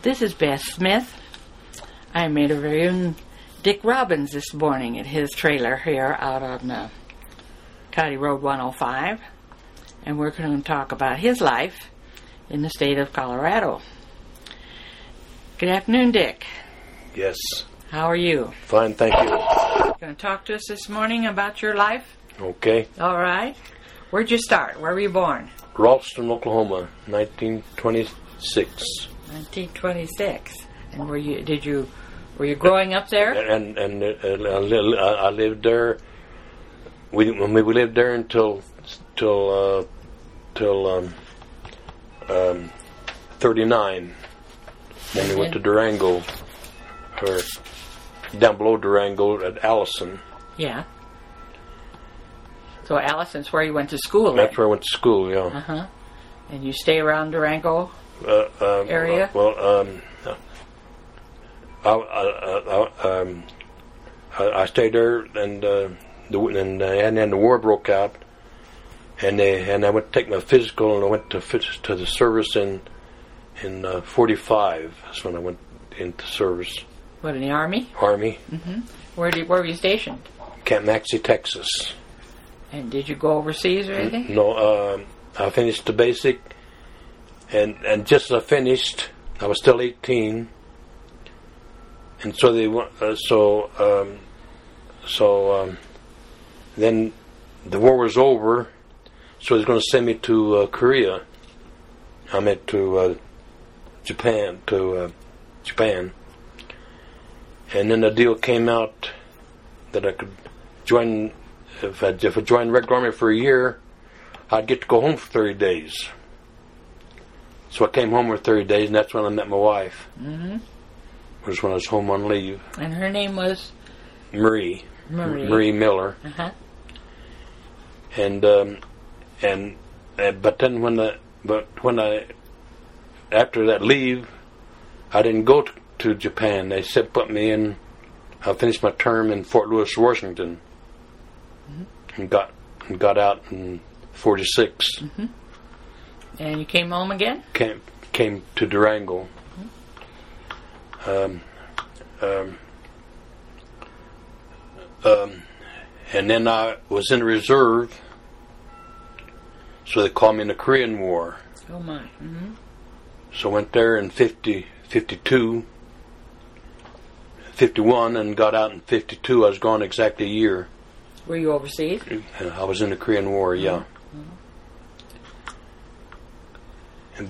This is Beth Smith. I met our very own Dick Robbins this morning at his trailer here out on County Road 105. And we're going to talk about his life in the state of Colorado. Good afternoon, Dick. Yes. How are you? Fine, thank you. Going to talk to us this morning about your life? Okay. All right. Where'd you start? Where were you born? Ralston, Oklahoma, 1926. 1926. And were you growing up there? And I lived there. We lived there until 39. Then we went to Durango, or down below Durango at Allison. Yeah. So Allison's where you went to school. That's where I went to school. Yeah. Uh huh. And you stay around Durango area? I stayed there, and then the war broke out, and I went to take my physical, and I went to the service in 45. That's when I went into service. What, in the Army? Army. Mm-hmm. Where were you stationed? Camp Maxey, Texas. And did you go overseas or anything? No, I finished the basic, and just as I finished, I was still 18, and so then the war was over, so they was going to send me to Korea. I meant to Japan, and then the deal came out that I could join. If I joined regular Army for a year, I'd get to go home for 30 days. So I came home for 30 days, and that's when I met my wife. Mm-hmm. It was when I was home on leave. And her name was? Marie Miller. Uh-huh. And but then when I after that leave, I didn't go to Japan. They said put me in. I finished my term in Fort Lewis, Washington. And got out in 46. Mm-hmm. And you came home again? Came to Durango. Mm-hmm. And then I was in reserve, so they called me in the Korean War. Oh my. Mm-hmm. So I went there in 52, 51, and got out in 52. I was gone exactly a year. Were you overseas? I was in the Korean War, yeah. Mm-hmm.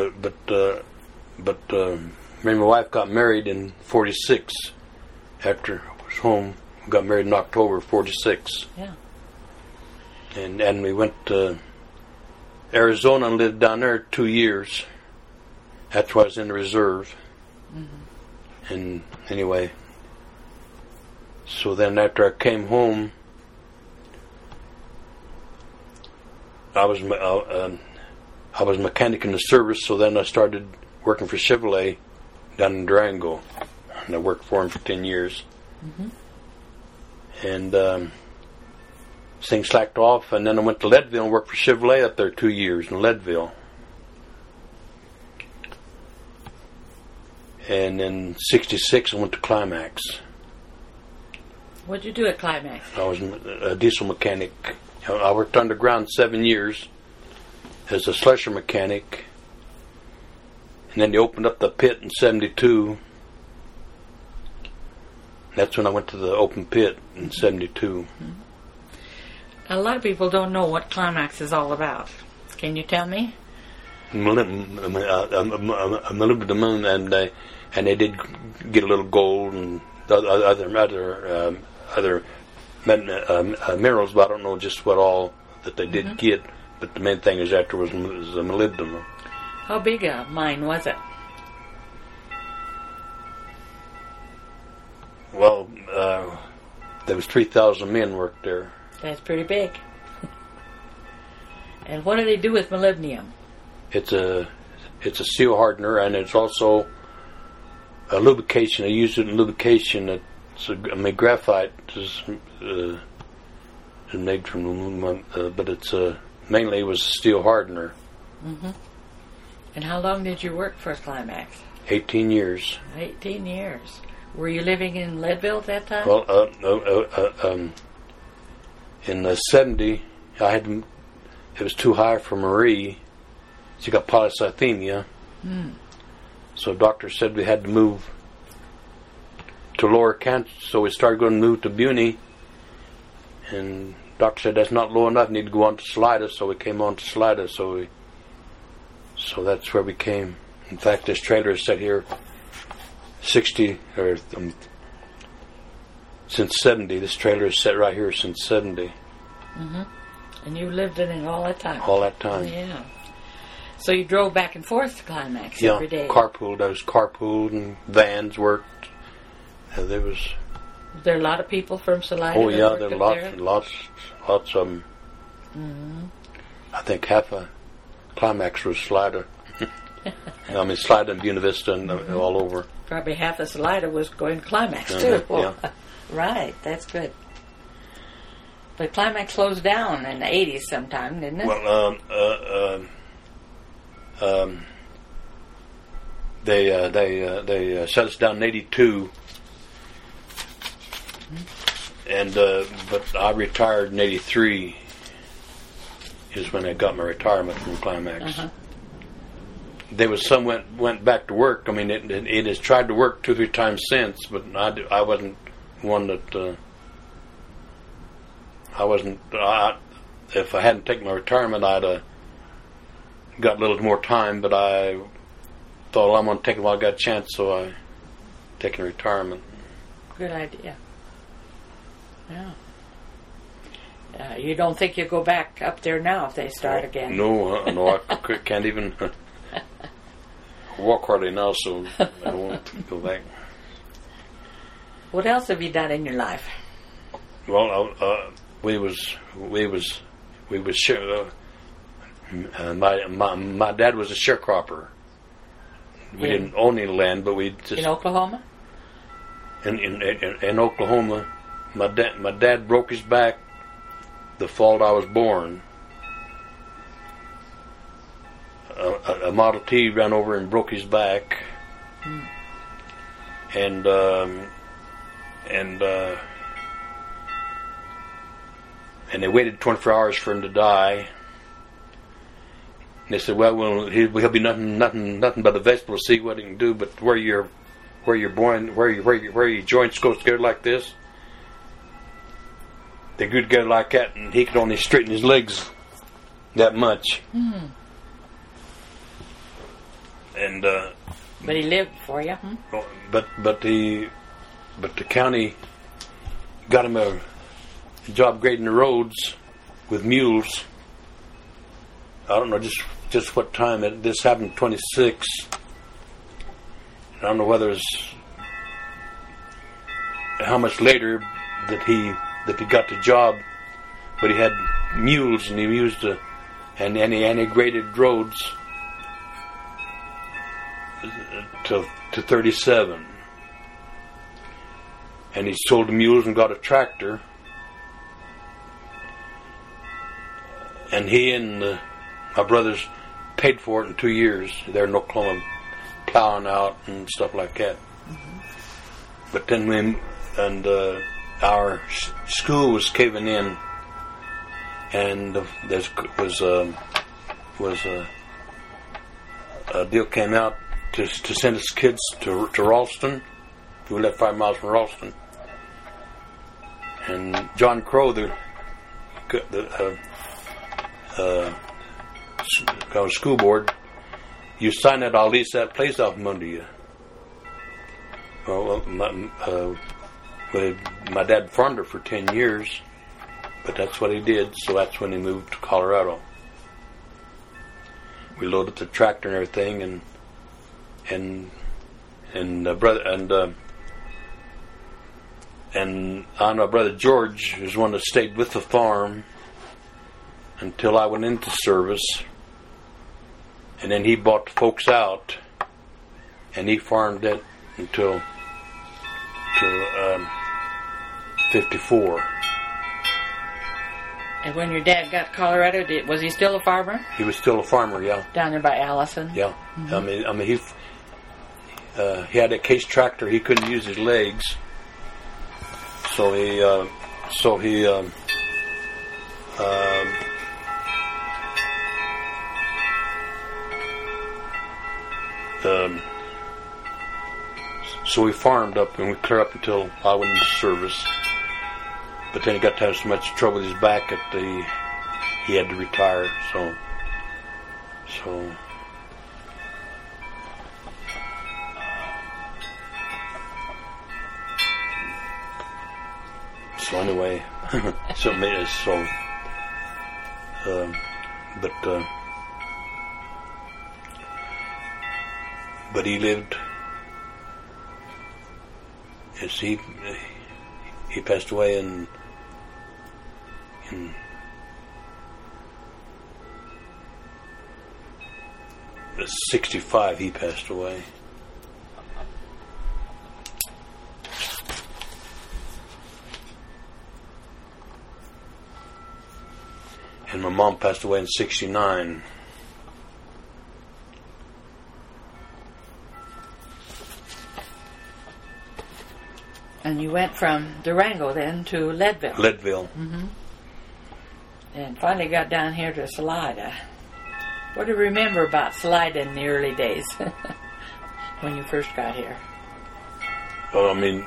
But me and my wife got married in 46. After I was home, we got married in October 46. Yeah. And we went to Arizona and lived down there 2 years. That's why I was in the reserve. Mm-hmm. And anyway, so then after I came home, I was a mechanic in the service, so then I started working for Chevrolet down in Durango, and I worked for him for 10 years. Mm-hmm. And things slacked off, and then I went to Leadville and worked for Chevrolet up there 2 years in Leadville. And in 66, I went to Climax. What'd you do at Climax? I was a diesel mechanic. I worked underground 7 years as a slusher mechanic, and then they opened up the pit in 72. That's when I went to the open pit in 72. Mm-hmm. A lot of people don't know what Climax is all about. Can you tell me? Molybdenum, and they did get a little gold and other minerals, but I don't know just what all that they did get. But the main thing is after was the molybdenum. How big a mine was it? Well, there was 3,000 men worked there. That's pretty big. And what do they do with molybdenum? It's a seal hardener, and it's also a lubrication. They use it in lubrication. Graphite is made from, but it's mainly it was a steel hardener. Mm-hmm. And how long did you work for Climax? 18 years. 18 years. Were you living in Leadville at that time? Well, in 70, it was too high for Marie. She got polycythemia. So doctor said we had to move to Lower Kent, so we started going to move to Buny. And doctor said that's not low enough, need to go on to Salida, so we came on to Salida, so that's where we came. In fact, this trailer is set here since 70. This trailer is set right here since 70. Mm-hmm. And you lived in it all that time? All that time. Yeah. So you drove back and forth to Climax every day? Yeah, carpooled. I was carpooled and vans worked. There was there a lot of people from Salida? Oh yeah, there were lots of them. Mm-hmm. I think half of Climax was Salida. I mean, Salida and Buena Vista and all over. Probably half of Salida was going to Climax too. Yeah. Right, that's good. But Climax closed down in the 80s sometime, didn't it? Well, they shut us down in 82. And but I retired in 83 is when I got my retirement from Climax. Uh-huh. There was some went back to work. I mean, it has tried to work 2-3 times since, but I wasn't one that if I hadn't taken my retirement, I'd got a little more time. But I thought, well, I'm going to take it while I got a chance, so I taken retirement. Good idea. Yeah. You don't think you'll go back up there now if they start again? No, I can't even walk hardly now, so I don't want to go back. What else have you done in your life? Well, we was my dad was a sharecropper. We didn't own any land, but we just in Oklahoma. In Oklahoma, my dad broke his back the fall I was born. A Model T ran over and broke his back, and they waited 24 hours for him to die. And they said, "Well, he'll be nothing but a vegetable. See what he can do, but where you're born, where your joints go together like this, they go together like that, and he could only straighten his legs that much." And but he lived for you. But the county got him a job grading the roads with mules. I don't know just what time this happened. 26. I don't know whether it's how much later that he got the job, but he had mules and he used and he graded roads to 37, and he sold the mules and got a tractor, and he and my brothers paid for it in 2 years. They're in Oklahoma plowing out and stuff like that. But then our school was caving in, and there was a deal came out to send us kids to Ralston. We lived 5 miles from Ralston, and John Crow, the school board, you sign that, I'll lease that place off under you. Well, my dad farmed it for 10 years, but that's what he did. So that's when he moved to Colorado. We loaded the tractor and everything, and I know brother George was one that stayed with the farm until I went into service, and then he bought the folks out, and he farmed it until 54. And when your dad got to Colorado, was he still a farmer? He was still a farmer, yeah. Down there by Allison? Yeah. I mean, he had a case tractor. He couldn't use his legs, so he farmed up, and we clear up until I went into service. But then he got to have so much trouble with his back that he had to retire. So anyway, but he lived. Yes, he passed away in 65. He passed away. And my mom passed away in 69. And you went from Durango then to Leadville. Leadville. Mm-hmm. And finally got down here to Salida. What do you remember about Salida in the early days when you first got here? Well, I mean,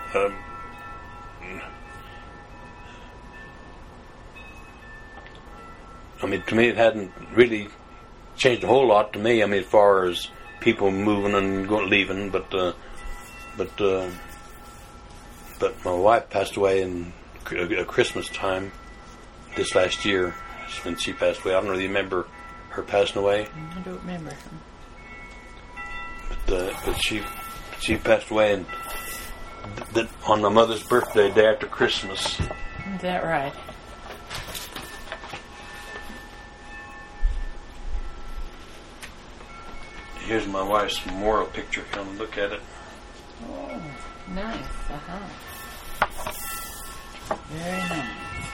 to me, it hadn't really changed a whole lot to me. I mean, as far as people moving and leaving, but my wife passed away in Christmas time this last year. That's when she passed away. I don't really remember her passing away. I don't remember. But she passed away and on my mother's birthday, day after Christmas. Is that right? Here's my wife's memorial picture. Come look at it. Oh, nice. Very nice.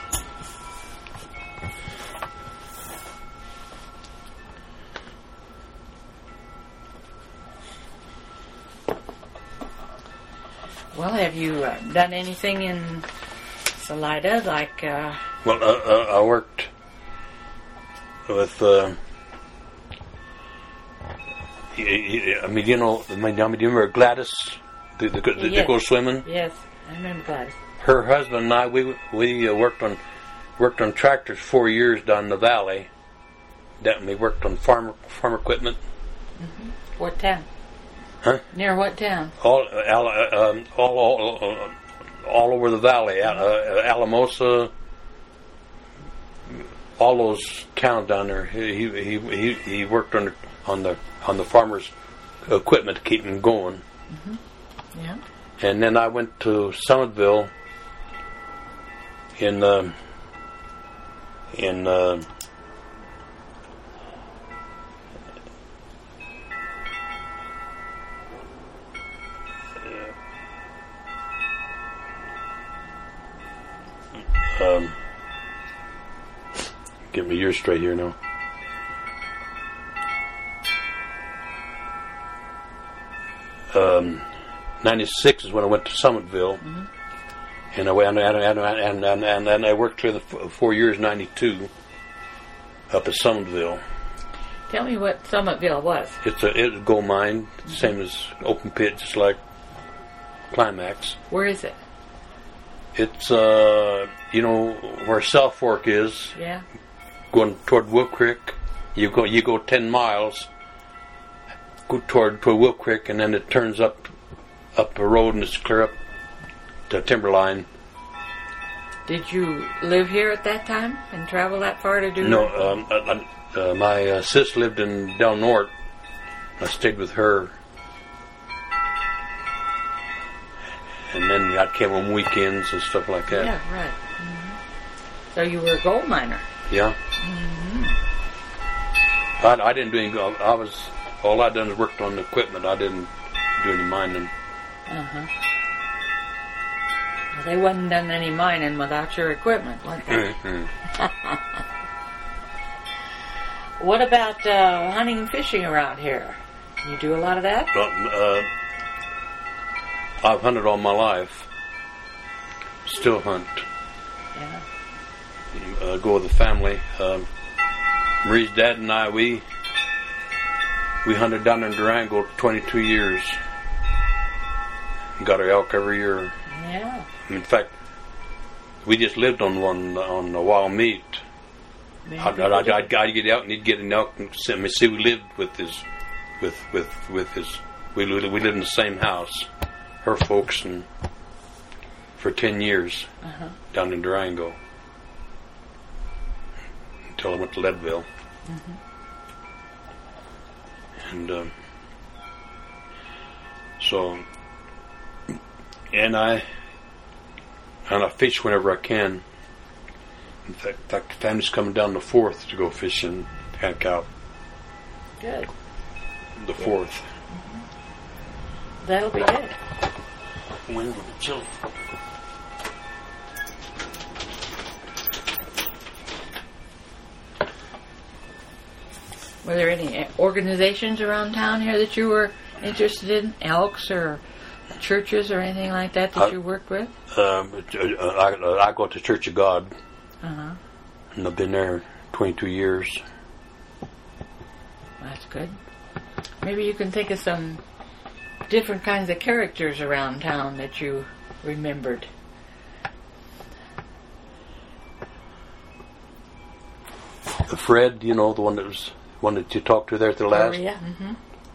Well, have you done anything in Salida like? Well, I worked with. Do you remember Gladys? The Yes. go swimming. Yes, I remember Gladys. Her husband and I, we worked on tractors 4 years down in the valley. We worked on farm equipment. Mm-hmm. What town? Huh? Near what town? All over the valley. Alamosa, all those towns down there. He worked on the farmers' equipment to keep them going. Mm-hmm. Yeah. And then I went to Summitville in get my years straight here now. '96 is when I went to Summitville, mm-hmm. And I worked for the 4 years. '92 up at Summitville. Tell me what Summitville was. It's a gold mine, mm-hmm. Same as open pit, just like Climax. Where is it? It's where South Fork is. Yeah. Going toward Wolf Creek, you go 10 miles. Go toward Wolf Creek, and then it turns up the road, and it's clear up to Timberline. Did you live here at that time and travel that far to do? No, my sis lived in Del Norte. I stayed with her, and then I came on weekends and stuff like that. Yeah, right. Mm-hmm. So you were a gold miner. Yeah. Mm-hmm. I didn't do any. All I done is worked on the equipment. I didn't do any mining. Uh-huh. They wasn't done any mining without your equipment, weren't they? What about hunting and fishing around here? You do a lot of that? I've hunted all my life. Still hunt. Yeah. Go with the family. Marie's dad and I, we hunted down in Durango 22 years. Got our elk every year. Yeah. In fact, we just lived on a wild meat. I'd get out and he'd get an elk and send me. See, we lived with his. We lived in the same house, her folks, and for 10 years down in Durango until I went to Leadville. And I fish whenever I can. In fact, the family's coming down the 4th to go fishing, heck out. Good. The 4th. That'll be good. Wind will be chilly. Were there any organizations around town here that you were interested in? Elks or churches or anything like that you worked with? I go to Church of God. Uh-huh. And I've been there 22 years. That's good. Maybe you can think of some different kinds of characters around town that you remembered. Fred, you know, the one that you talked to there at the last. Oh, yeah. Mm-hmm.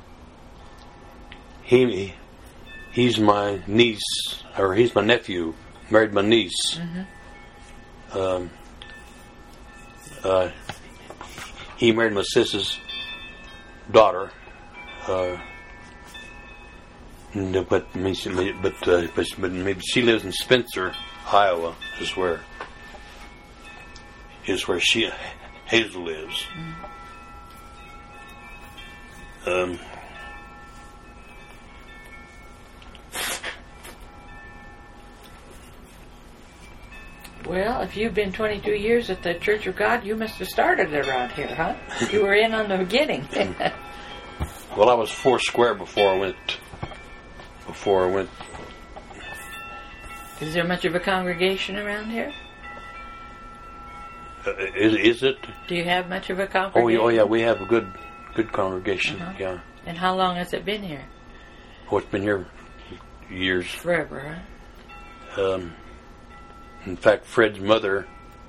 He's my niece, or he's my nephew. Married my niece. Mm-hmm. He married my sister's daughter. But maybe she lives in Spencer, Iowa. Is where Hazel lives. Well, if you've been 22 years at the Church of God, you must have started around here, huh? You were in on the beginning. Well, I was 4 square before I went. Is there much of a congregation around here? Is it? Do you have much of a congregation? Oh yeah, we have a good congregation. Yeah. And how long has it been here? Oh, it's been here years. Forever, huh? In fact, Fred's mother.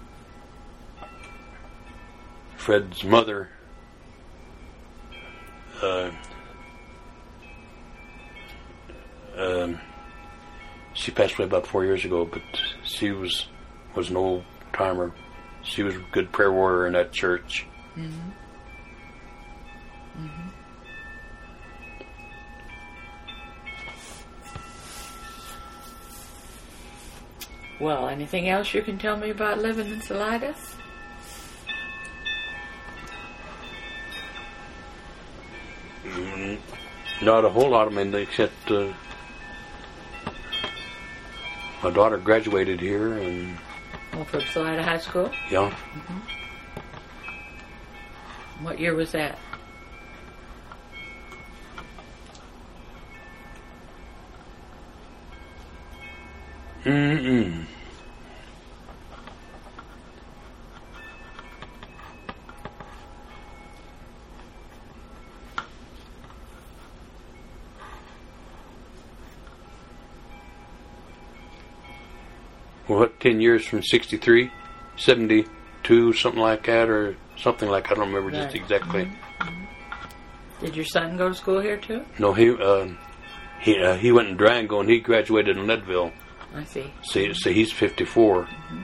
She passed away about 4 years ago, but she was an old timer. She was a good prayer warrior in that church. Mm-hmm. Mm-hmm. Well, anything else you can tell me about living in Salida? Not a whole lot, except my daughter graduated here, and from Salida High School? Yeah. Mm-hmm. What year was that? Mm-mm. What, 10 years from 63? 72, something like that, or something like that. I don't remember just exactly. Mm-hmm. Did your son go to school here too? No, he went in Durango and he graduated in Leadville. I see. So he's 54. Mm-hmm.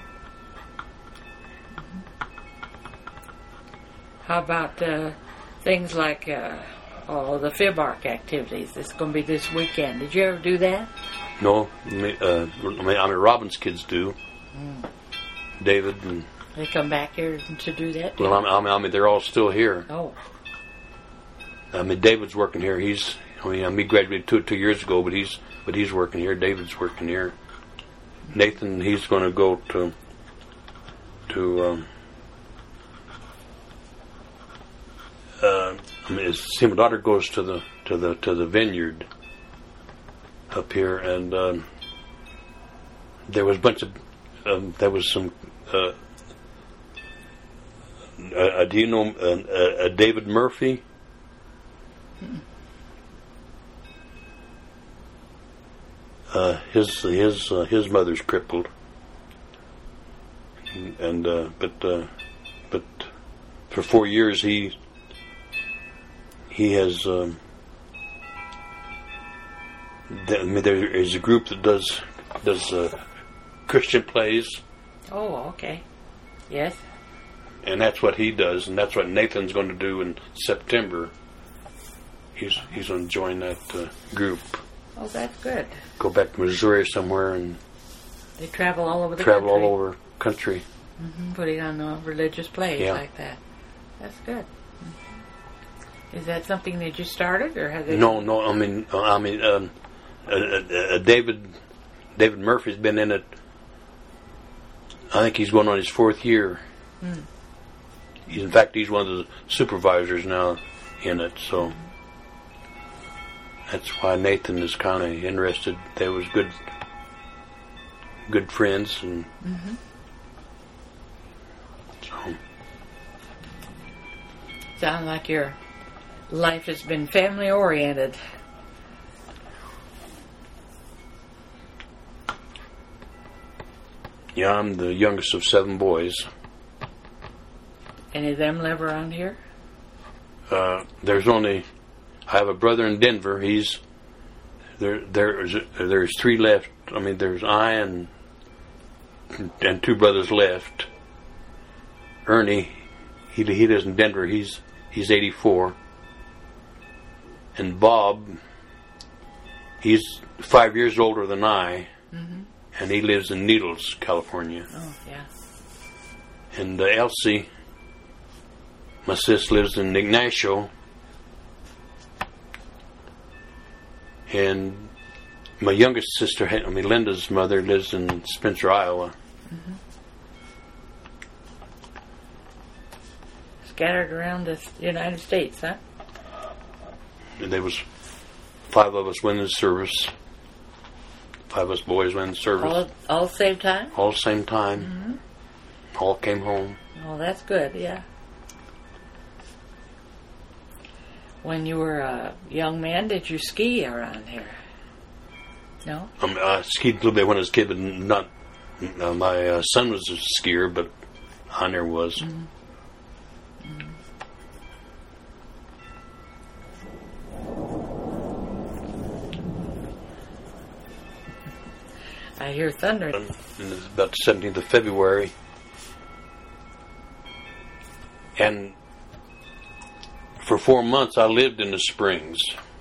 How about things like the FIBARC activities? It's going to be this weekend. Did you ever do that? No, Robin's kids do. David and they come back here to do that. Well, they're all still here. Oh. David's working here. He graduated two years ago, but he's working here. David's working here. Nathan, he's going to go see, my daughter goes to the vineyard up here, and there was a bunch of there was some. Do you know David Murphy? His mother's crippled, and but for 4 years he has. There is a group that does Christian plays. Oh, okay. Yes. And that's what he does, and that's what Nathan's going to do in September. He's going to join that group. Oh, that's good. Go back to Missouri somewhere and they travel all over the country. Travel all over country. Putting on religious plays like that. That's good. Is that something that you started, or has it? No. David Murphy's been in it. I think he's going on his 4th year. In fact, he's one of the supervisors now in it. So that's why Nathan is kind of interested. They was good friends, and so. Sounds like your life has been family oriented. Yeah, I'm the youngest of 7 boys. Any of them live around here? There's only. I have a brother in Denver. He's there. There's 3 left. I mean, there's I and 2 brothers left. Ernie, he lives in Denver. He's 84. And Bob, he's 5 years older than I, and he lives in Needles, California. Oh, yeah. And Elsie, my sis, lives in Ignacio. And my youngest sister, Linda's mother, lives in Spencer, Iowa. Scattered around the United States, huh? And there was 5 of us went in the service. 5 of us boys went in the service. All the same time? All the same time. All came home. Oh, that's good, yeah. When you were a young man, did you ski around here? No? I skied a little bit when I was a kid, but not. My son was a skier, but I never was. I hear thunder. And it's about the 17th of February. And for 4 months I lived in the Springs.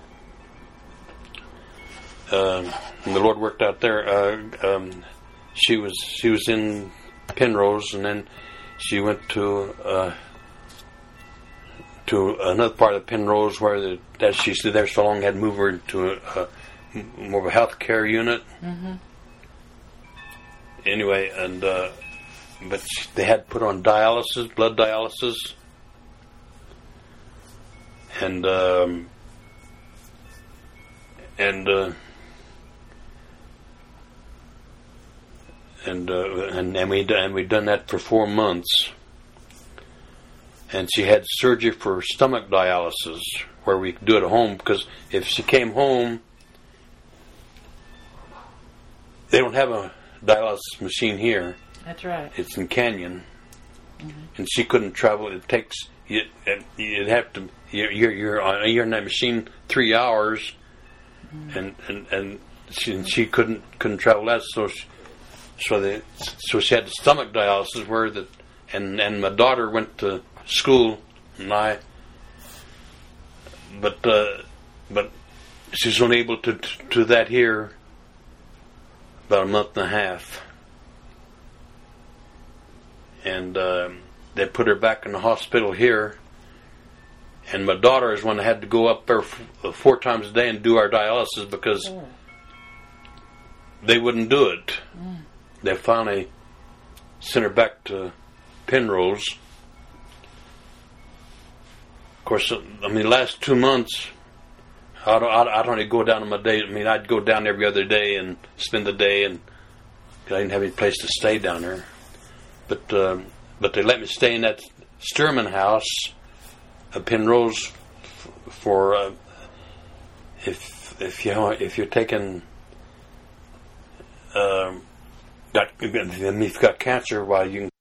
And the Lord worked out there. She was in Penrose, and then she went to another part of Penrose where that she stayed there so long, had moved her into more of a health care unit. Anyway, and but they had put on dialysis, blood dialysis, and we'd done that for 4 months, and she had surgery for stomach dialysis where we could do it at home, because if she came home, they don't have a dialysis machine here. That's right. It's in Canyon, and she couldn't travel. It takes you'd have to you're in that machine 3 hours, and she couldn't travel that, so she had the stomach dialysis where and my daughter went to school, and but she's only able to do that here about a month and a half, and they put her back in the hospital here, and my daughter is one that had to go up there 4 times a day and do our dialysis because they wouldn't do it. they finally sent her back to Penrose. Of course, I mean, last 2 months, I'd only go down on my day. I mean, I'd go down every other day and spend the day, and cause I didn't have any place to stay down there. But they let me stay in that Sturman house at Penrose for if you're taking if you've got cancer, well, you can